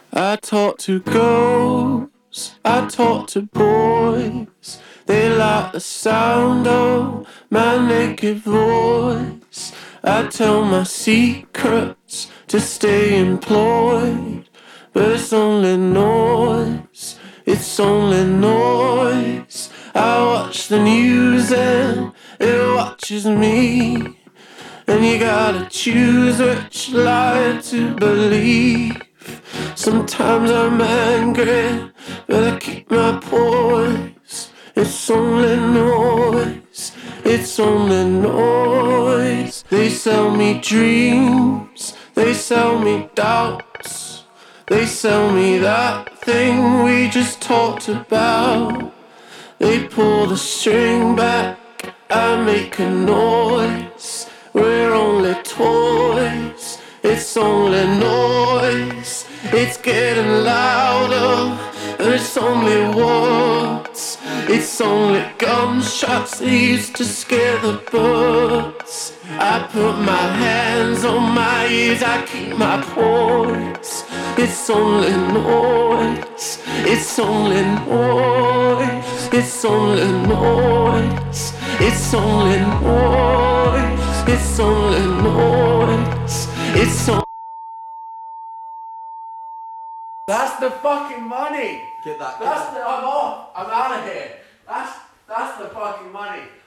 I talk to girls, I talk to boys. They like the sound of my naked voice. I tell my secrets to stay employed, but it's only noise, it's only noise. I watch the news and it watches me, and you gotta choose which lie to believe. Sometimes I'm angry, but I keep my poise. It's only noise, it's only noise. They sell me dreams, they sell me doubts. They sell me that thing we just talked about. They pull the string back, I make a noise. We're only toys, it's only noise. It's getting louder, and it's only words. It's only gunshots that used to scare the birds. I put my hands on my ears, I keep my poise. It's only noise, it's only noise. It's only noise, it's only noise. It's only noise, it's only. That's the fucking money. Get that. I'm off. I'm out of here. That's the fucking money.